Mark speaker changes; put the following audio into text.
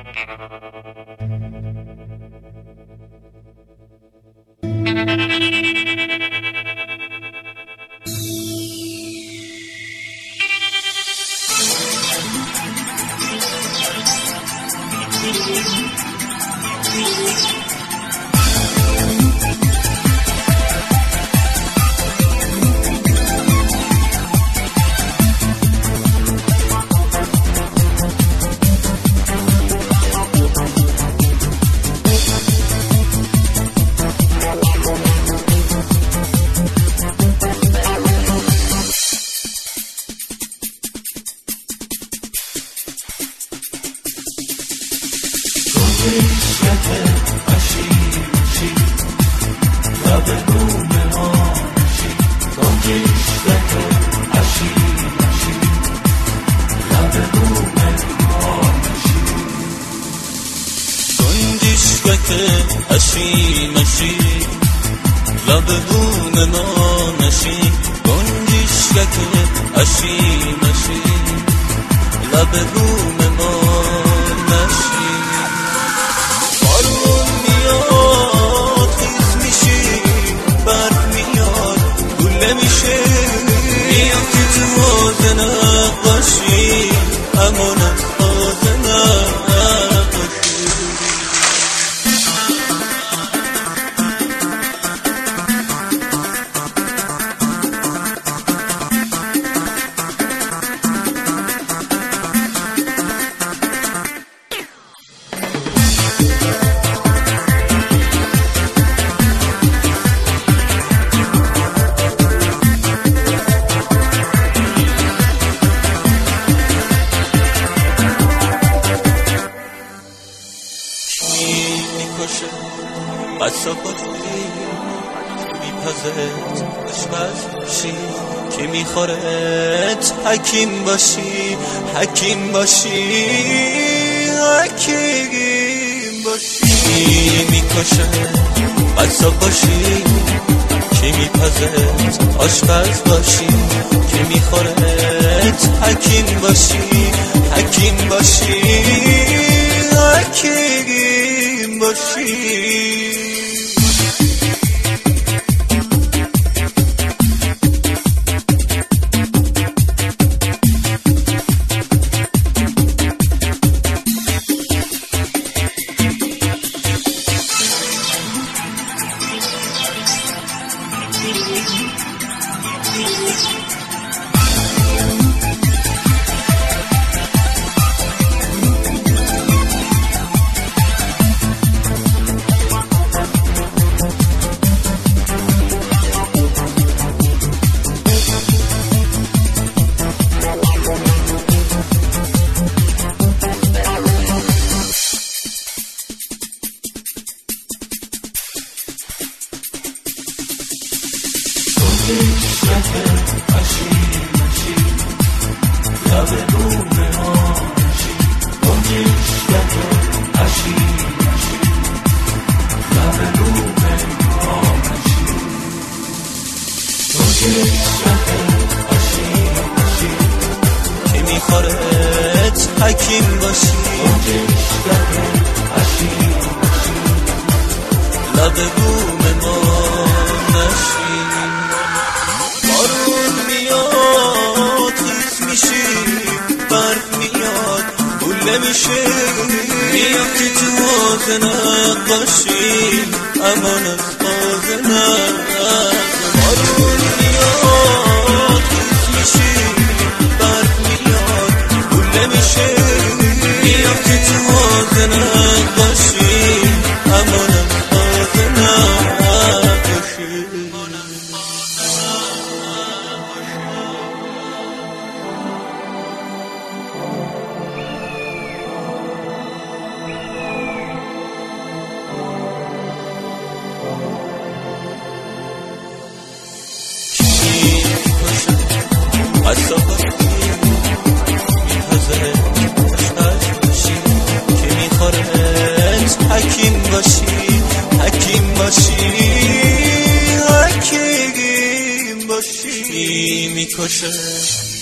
Speaker 1: اشی مشی لب بوم ما نشی گنجشک اشی مشی لب بوم ما نشی بارون میاد خیز میشی برف میاد گله میشه میاد که تو حوض نقاشی امان از حوض نقاشی بسا بخوری میپزت اشپز باشی که میخورت حکیم باشی حکیم باشی حکیم باشی میکشه بسا باشی که میپزت آشپز باشی که میخورت حکیم باشی حکیم باشی حکیم باشی که میخورت حکیم باشی لب بوم ما نشی بارون میاد خیز میشی برف میاد گله میشه میاد که تو حوض نقاشی امان از حوض نقاشی بارون میاد خیز میشی برف میاد گله میشه میاد که تو حوض نقاشی امان از حوض نقاشی بسا باشی میپزت اشپز باشی که میخورت حکیم باشی حکیم باشی حکیم باشی میکشه